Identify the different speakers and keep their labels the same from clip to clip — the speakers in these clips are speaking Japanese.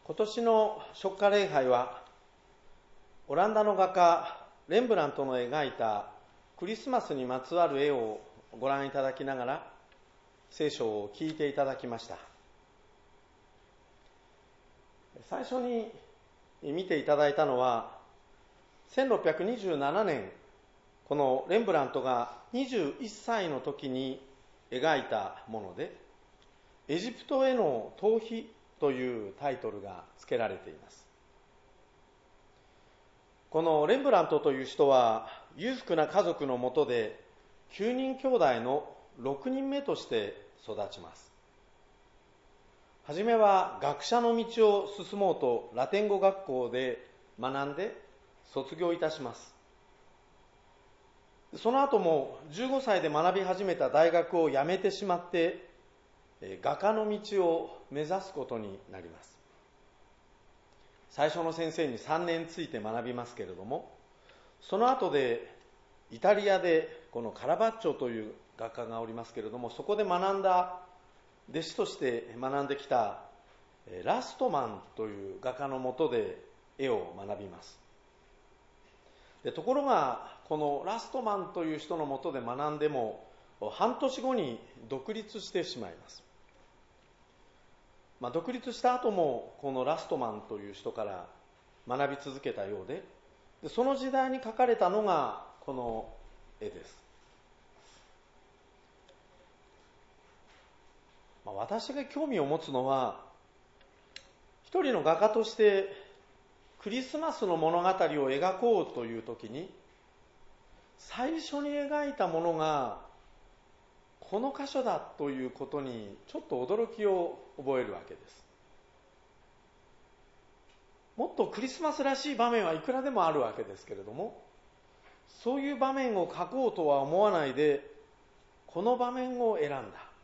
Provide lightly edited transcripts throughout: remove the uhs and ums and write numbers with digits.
Speaker 1: 今年の初夏礼拝はオランダの画家レンブラントの描いたクリスマスにまつわる絵をご覧いただきながら聖書を聞いていただきました。最初に見ていただいたのは1627年このレンブラントが21歳の時に描いたもので、エジプトへの逃避というタイトルが付けられています。このレンブラントという人は裕福な家族のもとで9人兄弟の6人目として育ちます。はじめは学者の道を進もうとラテン語学校で学んで卒業いたします。その後も15歳で学び始めた大学を辞めてしまって画家の道を目指すことになります。最初の先生に3年ついて学びますけれども、その後でイタリアでこのカラバッチョという画家がおりますけれども、そこで学んだ弟子として学んできたラストマンという画家のもとで絵を学びます。ところがこのラストマンという人のもとで学んでも半年後に独立してしまいます。独立した後もこのラストマンという人から学び続けたようで、その時代に描かれたのがこの絵です。私が興味を持つのは、一人の画家としてクリスマスの物語を描こうという時に、最初に描いたものがこの箇所だということにちょっと驚きを覚えるわけです。もっとクリスマスらしい場面はいくらでもあるわけですけれども、そういう場面を描こうとは思わないでこの場面を選んだ。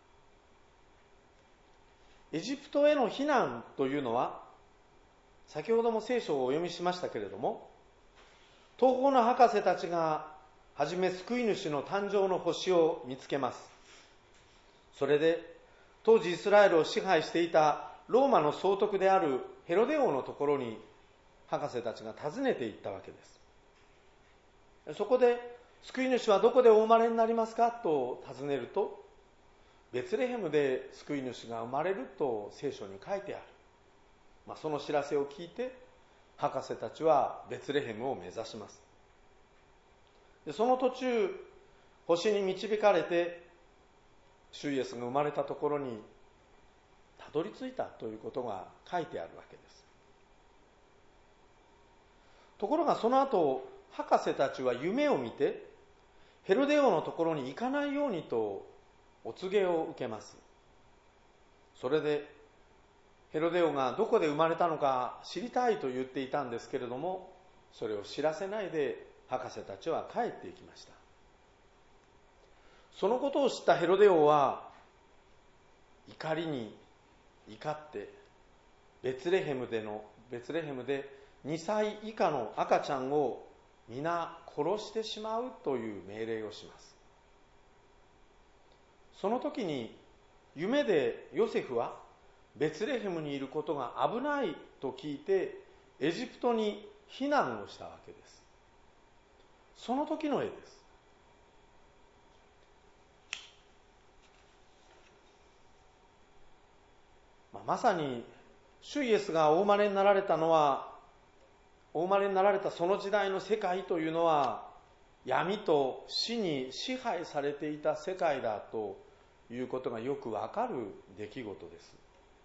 Speaker 1: エジプトへの避難というのは、先ほども聖書をお読みしましたけれども、東方の博士たちがはじめ救い主の誕生の星を見つけます。それで当時イスラエルを支配していたローマの総督であるヘロデ王のところに博士たちが訪ねて行ったわけです。そこで救い主はどこでお生まれになりますかと尋ねると、ベツレヘムで救い主が生まれると聖書に書いてある。その知らせを聞いて博士たちはベツレヘムを目指します。その途中、星に導かれて主イエスが生まれたところにたどり着いたということが書いてあるわけです。ところがその後、博士たちは夢を見てヘロデ王のところに行かないようにとお告げを受けます。それでヘロデ王がどこで生まれたのか知りたいと言っていたんですけれども、それを知らせないで博士たちは帰っていきました。そのことを知ったヘロデ王は怒りに怒ってベツレヘムで2歳以下の赤ちゃんを皆殺してしまうという命令をします。その時に夢でヨセフはベツレヘムにいることが危ないと聞いてエジプトに避難をしたわけです。その時の絵です。まさに主イエスがお生まれになられたその時代の世界というのは闇と死に支配されていた世界だということがよくわかる出来事です。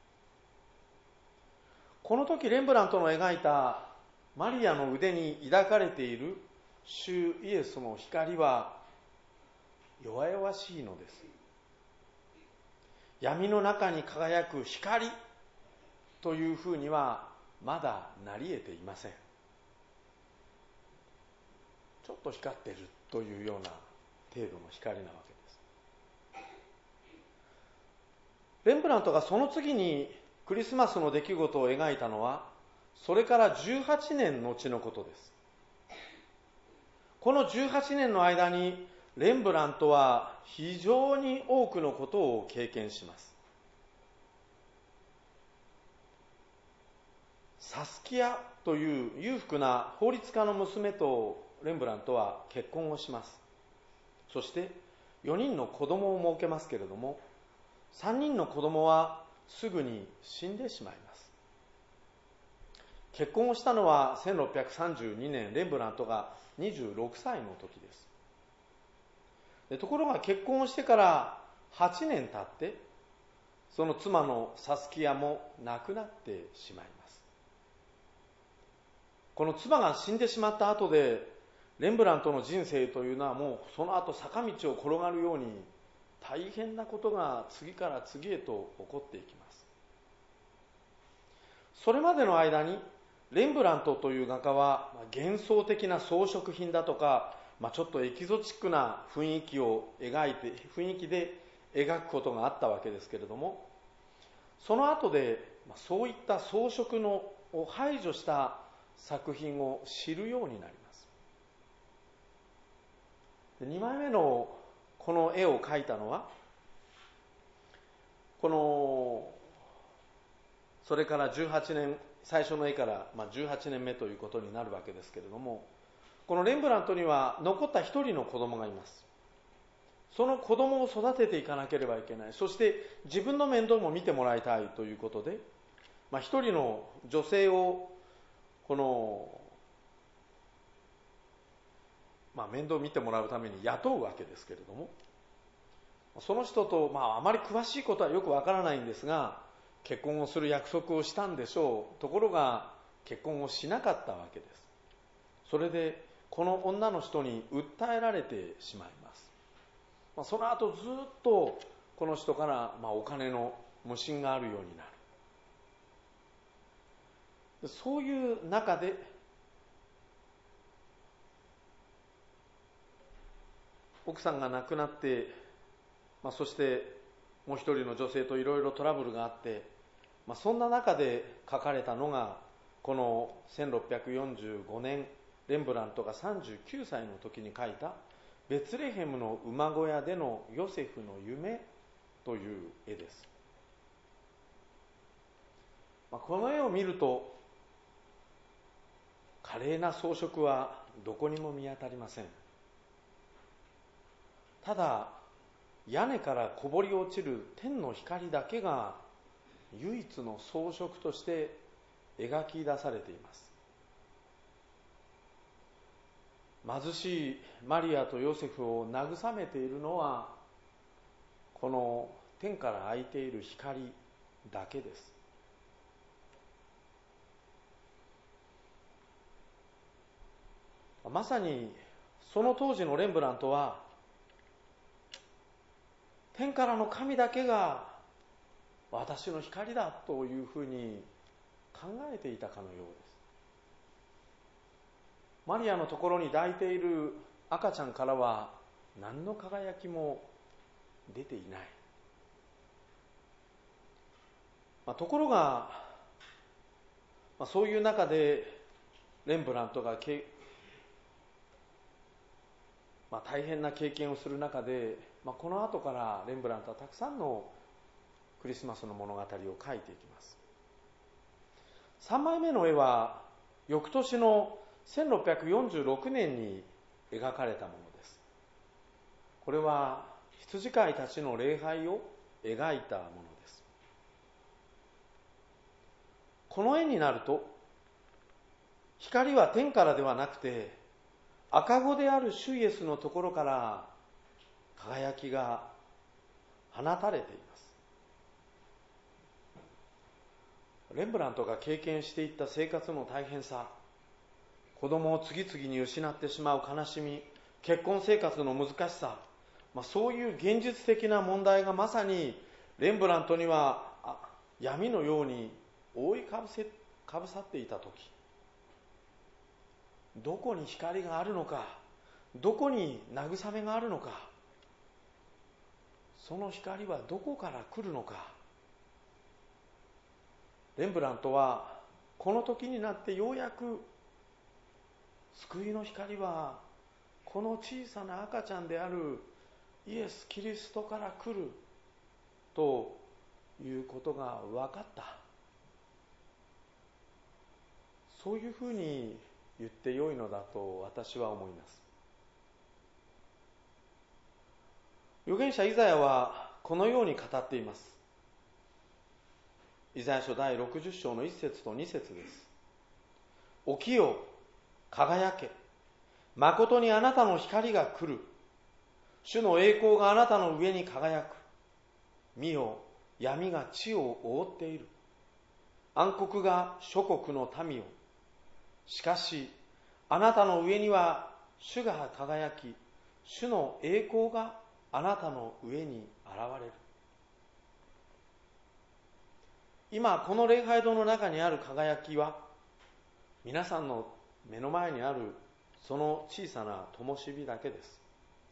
Speaker 1: この時レンブラントの描いたマリアの腕に抱かれている主イエスの光は弱々しいのです。闇の中に輝く光というふうにはまだなり得ていません。ちょっと光っているというような程度の光なわけです。レンブラントがその次にクリスマスの出来事を描いたのはそれから18年後のことです。この18年の間にレンブラントは非常に多くのことを経験します。 サスキアという裕福な法律家の娘とレンブラントは結婚をします。そして4人の子供を設けますけれども、3人の子供はすぐに死んでしまいます。結婚をしたのは1632年、レンブラントが26歳の時です。ところが結婚をしてから8年経って、その妻のサスキアも亡くなってしまいます。この妻が死んでしまった後で、レンブラントの人生というのはもうその後坂道を転がるように大変なことが次から次へと起こっていきます。それまでの間にレンブラントという画家は幻想的な装飾品だとか、ちょっとエキゾチックな雰囲気で描くことがあったわけですけれども、その後でそういった装飾を排除した作品を知るようになります。2枚目のこの絵を描いたのは、それから18年、最初の絵から18年目ということになるわけですけれども、このレンブラントには残った一人の子供がいます。その子供を育てていかなければいけない。そして自分の面倒も見てもらいたいということで、一人の女性を面倒を見てもらうために雇うわけですけれども、その人と、あまり詳しいことはよくわからないんですが、結婚をする約束をしたんでしょう。ところが結婚をしなかったわけです。それでこの女の人に訴えられてしまいます。その後ずっとこの人からお金の無心があるようになる。そういう中で奥さんが亡くなって、そしてもう一人の女性といろいろトラブルがあって、そんな中で書かれたのがこの1645年レンブラントが39歳の時に描いたベツレヘムの馬小屋でのヨセフの夢という絵です。この絵を見ると華麗な装飾はどこにも見当たりません。ただ屋根からこぼり落ちる天の光だけが唯一の装飾として描き出されています。貧しいマリアとヨセフを慰めているのはこの天から開いている光だけです。まさにその当時のレンブラントは天からの神だけが私の光だというふうに考えていたかのようです。マリアのところに抱いている赤ちゃんからは何の輝きも出ていない。ところが、そういう中でレンブラントが大変な経験をする中で、この後からレンブラントはたくさんのクリスマスの物語を描いていきます。3枚目の絵は翌年の1646年に描かれたものです。これは羊飼いたちの礼拝を描いたものです。この絵になると光は天からではなくて赤子である主イエスのところから輝きが放たれています。レンブラントが経験していった生活の大変さ、子供を次々に失ってしまう悲しみ、結婚生活の難しさ、そういう現実的な問題がまさにレンブラントには闇のように覆いかぶさっていたとき、どこに光があるのか、どこに慰めがあるのか、その光はどこから来るのか。レンブラントはこの時になってようやく救いの光はこの小さな赤ちゃんであるイエス・キリストから来るということが分かった。 そういうふうに言ってよいのだと私は思います。預言者イザヤはこのように語っています。イザヤ書第60章の1節と2節です。起きよ、輝け、まことにあなたの光が来る。主の栄光があなたの上に輝く。見よ、闇が地を覆っている。暗黒が諸国の民を。しかし、あなたの上には主が輝き、主の栄光があなたの上に現れる。今、この礼拝堂の中にある輝きは、皆さんの目の前にあるその小さな灯火だけです。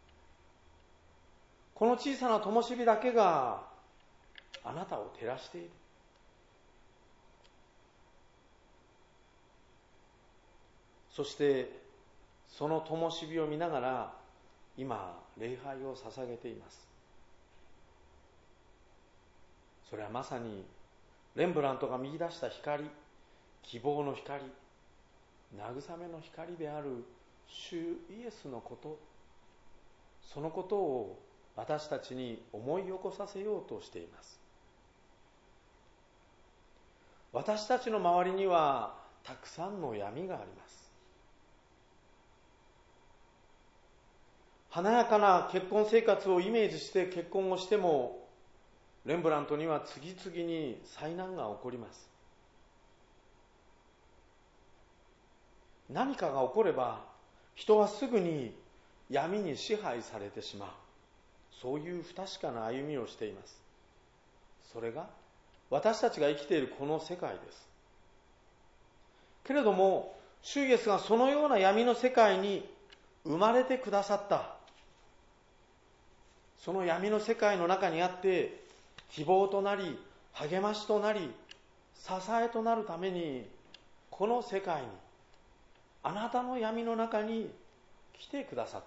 Speaker 1: この小さな灯火だけがあなたを照らしている。そしてその灯火を見ながら今礼拝を捧げています。それはまさにレンブラントが見出した光、希望の光、慰めの光である主イエスのこと、そのことを私たちに思い起こさせようとしています。私たちの周りにはたくさんの闇があります。華やかな結婚生活をイメージして結婚をしても、レンブラントには次々に災難が起こります。何かが起これば人はすぐに闇に支配されてしまう、そういう不確かな歩みをしています。それが私たちが生きているこの世界です。けれども主イエスがそのような闇の世界に生まれてくださった。その闇の世界の中にあって希望となり励ましとなり支えとなるために、この世界にあなたの闇の中に来てくださった。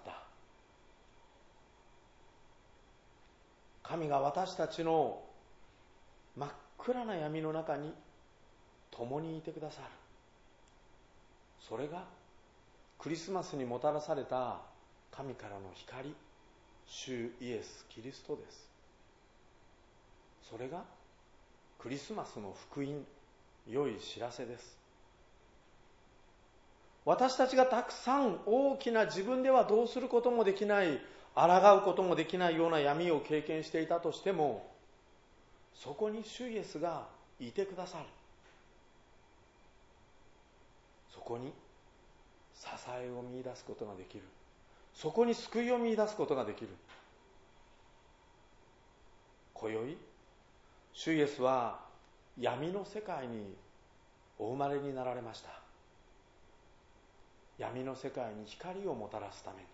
Speaker 1: 神が私たちの真っ暗な闇の中に共にいてくださる。それがクリスマスにもたらされた神からの光、主イエス・キリストです。それがクリスマスの福音、良い知らせです。私たちがたくさん大きな自分ではどうすることもできない、抗うこともできないような闇を経験していたとしても、そこに主イエスがいてくださる。そこに支えを見出すことができる。そこに救いを見出すことができる。今宵、主イエスは闇の世界にお生まれになられました。闇の世界に光をもたらすために。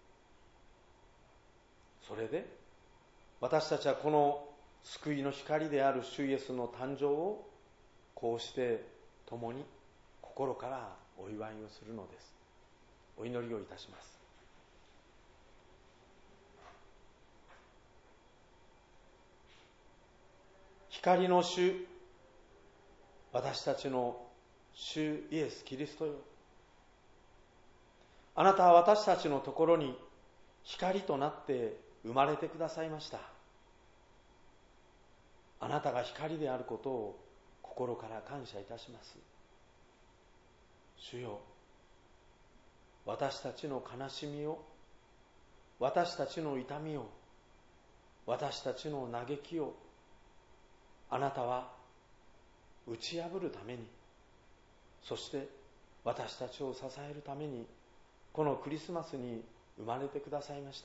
Speaker 1: それで私たちはこの救いの光である主イエスの誕生をこうして共に心からお祝いをするのです。お祈りをいたします。光の主、私たちの主イエス・キリストよ、あなたは私たちのところに光となって生まれてくださいました。あなたが光であることを心から感謝いたします。主よ、私たちの悲しみを、私たちの痛みを、私たちの嘆きを、あなたは打ち破るために、そして私たちを支えるために、このクリスマスに生まれてくださいました。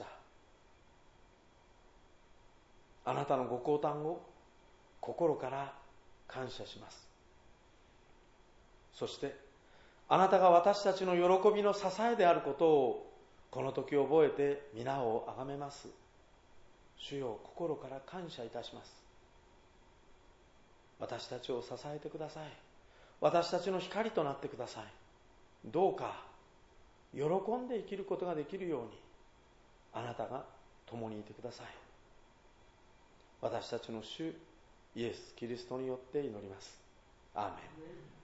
Speaker 1: あなたのご降誕を心から感謝します。そしてあなたが私たちの喜びの支えであることをこの時覚えて皆をあがめます。主よ、心から感謝いたします。私たちを支えてください。私たちの光となってください。どうか喜んで生きることができるようにあなたが共にいてください。私たちの主イエス・キリストによって祈ります。アーメン。